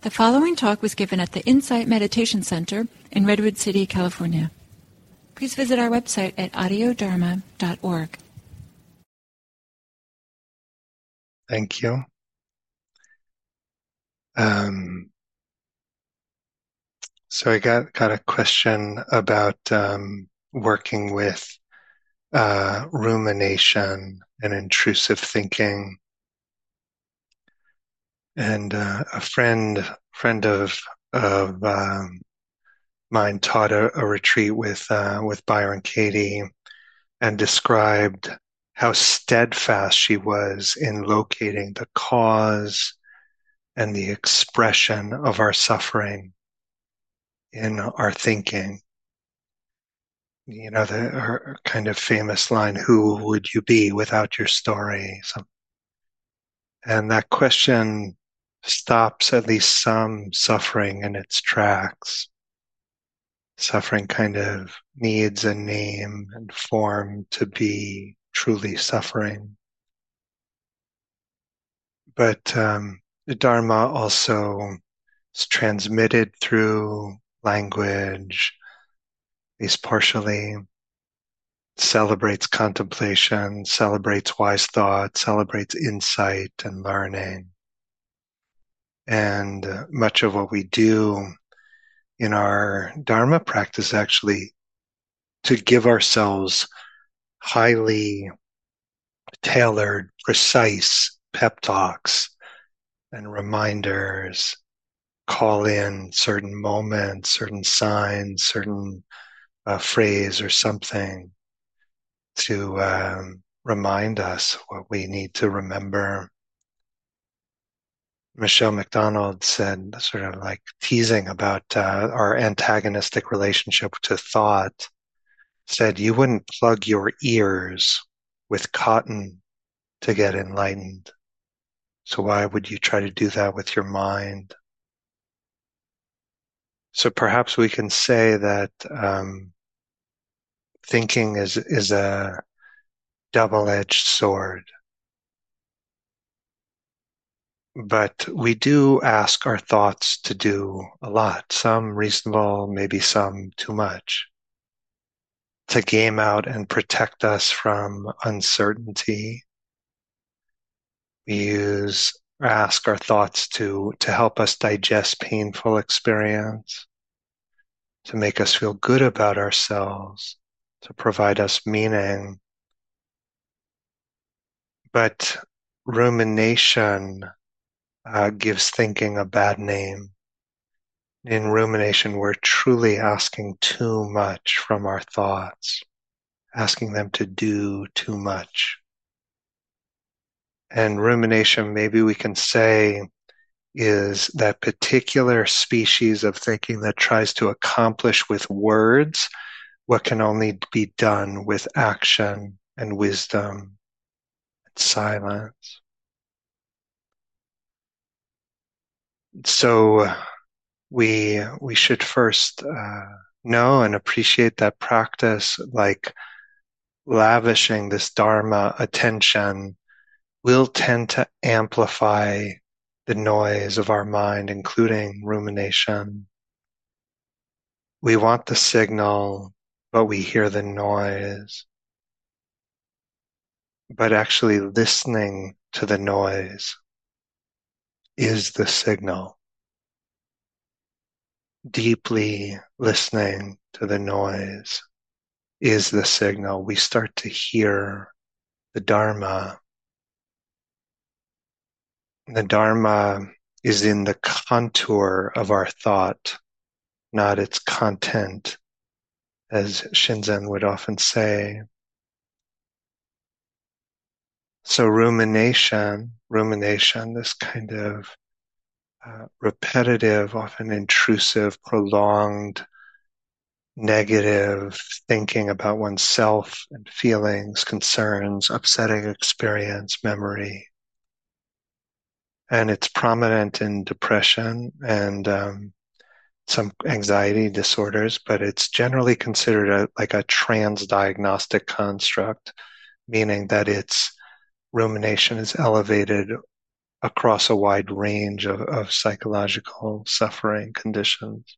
The following talk was given at the Insight Meditation Center in Redwood City, California. Please visit our website at audiodharma.org. Thank you. So I got a question about working with rumination and intrusive thinking. And a friend of mine taught a retreat with Byron Katie and described how steadfast she was in locating the cause and the expression of our suffering in our thinking. You know, her kind of famous line, "Who would you be without your story?" And that question stops at least some suffering in its tracks. Suffering kind of needs a name and form to be truly suffering. But the Dharma also is transmitted through language, at least partially, celebrates contemplation, celebrates wise thought, celebrates insight and learning. And much of what we do in our Dharma practice actually to give ourselves highly tailored, precise pep talks and reminders, call in certain moments, certain signs, certain phrase or something to remind us what we need to remember. Michelle McDonald said, sort of like teasing about our antagonistic relationship to thought, said you wouldn't plug your ears with cotton to get enlightened. So why would you try to do that with your mind? So perhaps we can say that thinking is a double-edged sword. But we do ask our thoughts to do a lot, some reasonable, maybe some too much, to game out and protect us from uncertainty. We ask our thoughts to help us digest painful experience, to make us feel good about ourselves, to provide us meaning. But rumination gives thinking a bad name. In rumination, we're truly asking too much from our thoughts, asking them to do too much. And rumination, maybe we can say, is that particular species of thinking that tries to accomplish with words what can only be done with action and wisdom and silence. So we should first know and appreciate that practice, like lavishing this Dharma attention will tend to amplify the noise of our mind, including rumination. We want the signal, but we hear the noise. But actually listening to the noise is the signal. Deeply listening to the noise is the signal. We start to hear the Dharma. The Dharma is in the contour of our thought, not its content, as Shinzen would often say. So rumination, this kind of repetitive, often intrusive, prolonged, negative thinking about oneself and feelings, concerns, upsetting experience, memory. And it's prominent in depression and some anxiety disorders, but it's generally considered like a transdiagnostic construct, meaning that its rumination is elevated across a wide range of psychological suffering conditions.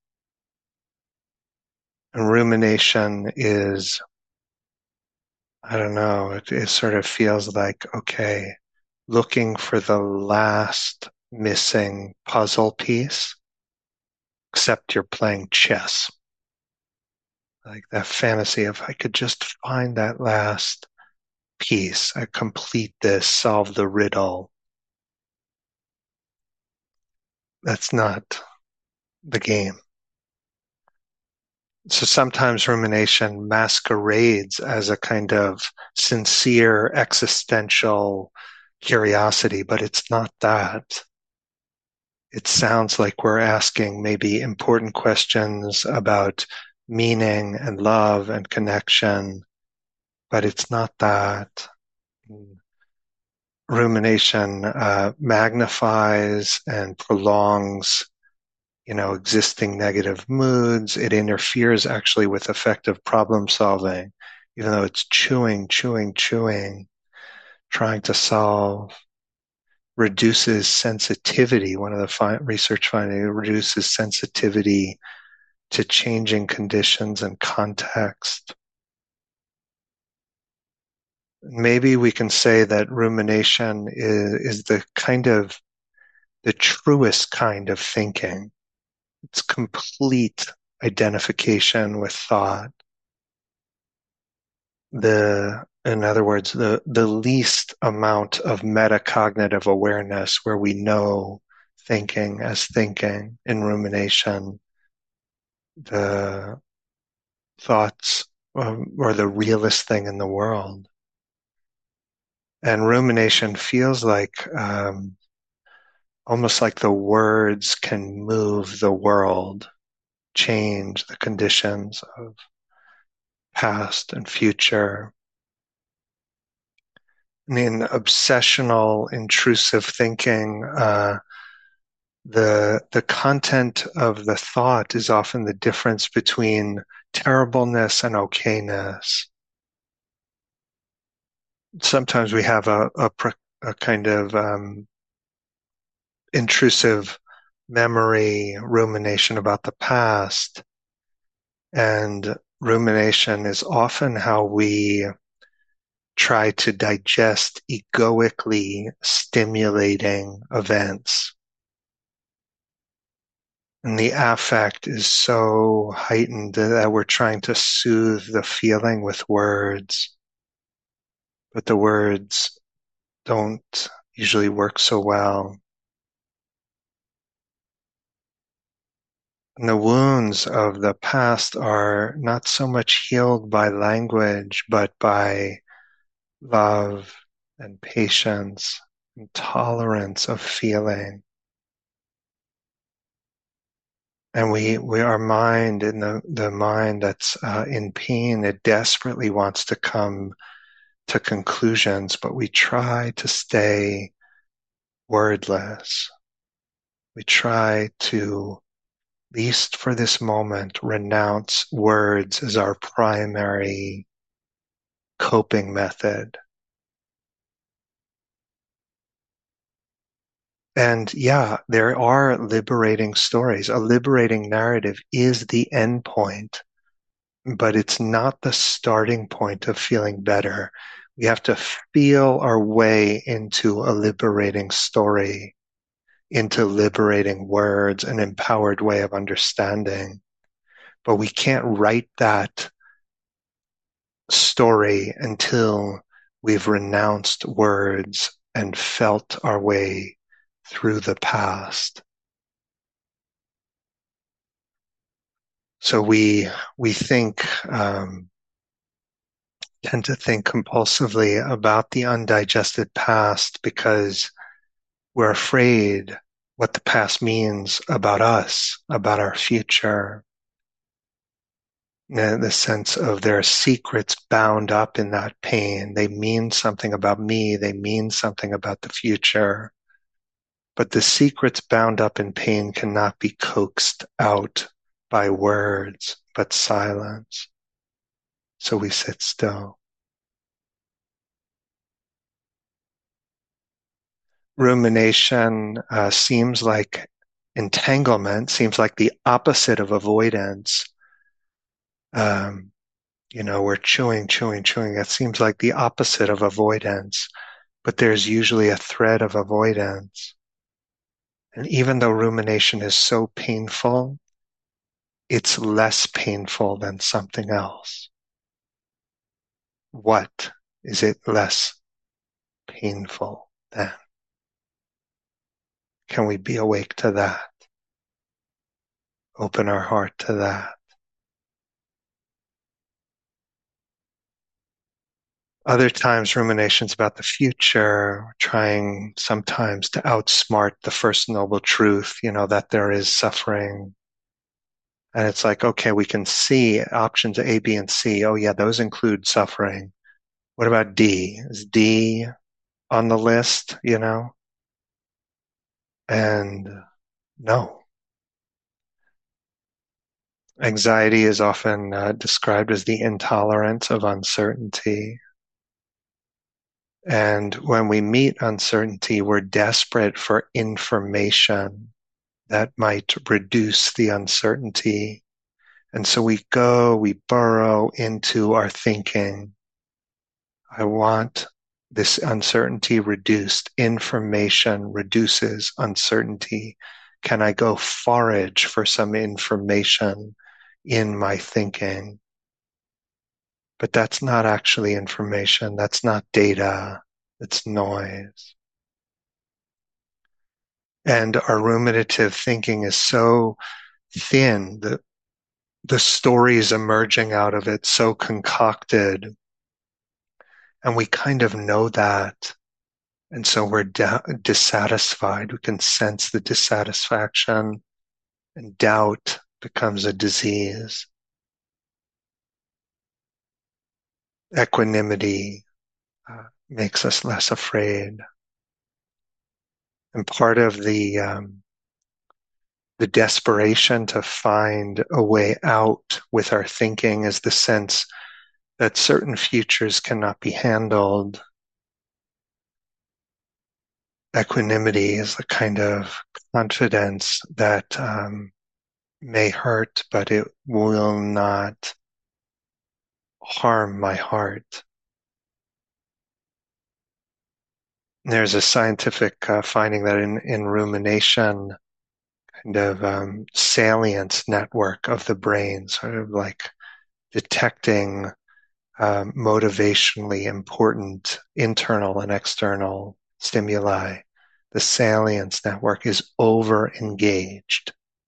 And rumination is, I don't know, it sort of feels like, okay, looking for the last missing puzzle piece, except you're playing chess. Like that fantasy of I could just find that last piece, I complete this, solve the riddle. That's not the game. So sometimes rumination masquerades as a kind of sincere existential curiosity, but it's not that. It sounds like we're asking maybe important questions about meaning and love and connection, but it's not that. Rumination magnifies and prolongs, existing negative moods. It interferes actually with effective problem solving, even though it's chewing, chewing, chewing, trying to solve. Reduces sensitivity. One of the research findings reduces sensitivity to changing conditions and context. Maybe we can say that rumination is the truest kind of thinking. It's complete identification with thought. In other words, the least amount of metacognitive awareness where we know thinking as thinking in rumination, the thoughts or the realest thing in the world. And rumination feels like almost like the words can move the world, change the conditions of past and future. In obsessional, intrusive thinking, the content of the thought is often the difference between terribleness and okayness. Sometimes we have a kind of intrusive memory, rumination about the past, and rumination is often how we try to digest egoically stimulating events. And the affect is so heightened that we're trying to soothe the feeling with words, but the words don't usually work so well. And the wounds of the past are not so much healed by language, but by love and patience and tolerance of feeling. And our mind, in the mind that's in pain, it desperately wants to come to conclusions, but we try to stay wordless. We try to, at least for this moment, renounce words as our primary coping method. And yeah, there are liberating stories. A liberating narrative is the end point, but it's not the starting point of feeling better. We have to feel our way into a liberating story, into liberating words, an empowered way of understanding. But we can't write that story until we've renounced words and felt our way through the past. So we think tend to think compulsively about the undigested past because we're afraid what the past means about us, about our future. The sense of there are secrets bound up in that pain. They mean something about me. They mean something about the future. But the secrets bound up in pain cannot be coaxed out by words, but silence. So we sit still. Rumination seems like entanglement, seems like the opposite of avoidance. Um, we're chewing, chewing, chewing. It seems like the opposite of avoidance, but there's usually a thread of avoidance. And even though rumination is so painful, it's less painful than something else. What is it less painful than? Can we be awake to that? Open our heart to that. Other times, ruminations about the future, trying sometimes to outsmart the first noble truth, that there is suffering. And it's like, okay, we can see options A, B, and C. Oh, yeah, those include suffering. What about D? Is D on the list, And no. Anxiety is often described as the intolerance of uncertainty. And when we meet uncertainty, we're desperate for information that might reduce the uncertainty. And so we burrow into our thinking. I want this uncertainty reduced. Information reduces uncertainty. Can I go forage for some information in my thinking? But that's not actually information. That's not data. It's noise. And our ruminative thinking is so thin, the stories emerging out of it so concocted, and we kind of know that. And so we're dissatisfied. We can sense the dissatisfaction, and doubt becomes a disease. Equanimity makes us less afraid. And part of the desperation to find a way out with our thinking is the sense that certain futures cannot be handled. Equanimity is the kind of confidence that may hurt, but it will not harm my heart. There's a scientific finding that in rumination, kind of salience network of the brain, sort of like detecting motivationally important internal and external stimuli. The salience network is over engaged.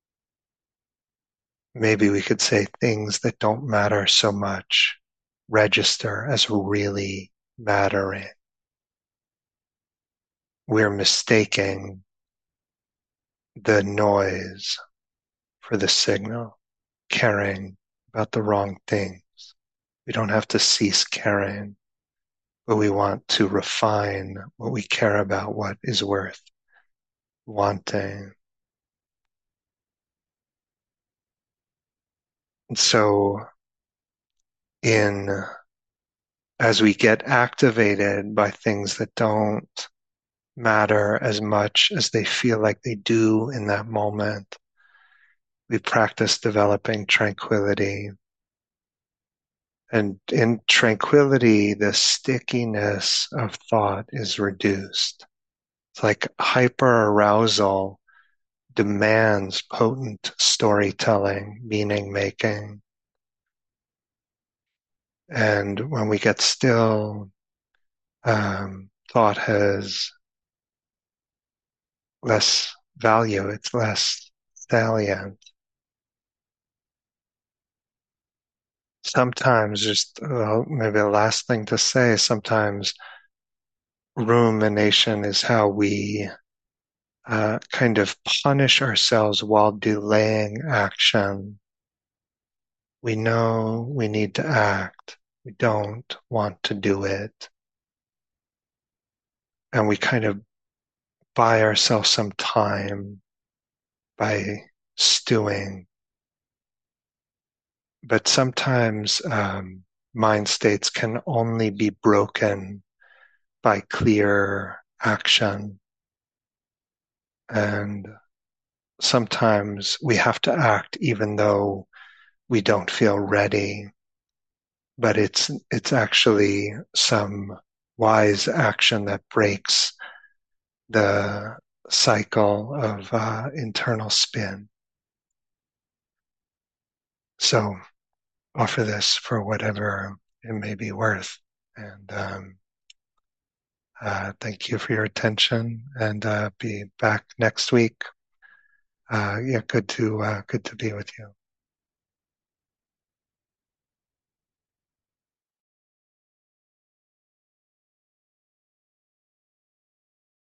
Maybe we could say things that don't matter so much register as really mattering. We're mistaking the noise for the signal, caring about the wrong things. We don't have to cease caring, but we want to refine what we care about, what is worth wanting. And so in as we get activated by things that don't matter as much as they feel like they do in that moment, we practice developing tranquility. And in tranquility, the stickiness of thought is reduced. It's like hyperarousal demands potent storytelling, meaning making. And when we get still, thought has less value, it's less salient. Sometimes, just maybe the last thing to say, sometimes rumination is how we kind of punish ourselves while delaying action. We know we need to act. We don't want to do it. And we kind of buy ourselves some time by stewing. But sometimes mind states can only be broken by clear action. And sometimes we have to act even though we don't feel ready, but it's actually some wise action that breaks the cycle of internal spin. So offer this for whatever it may be worth. And thank you for your attention, and be back next week. Yeah, good to be with you.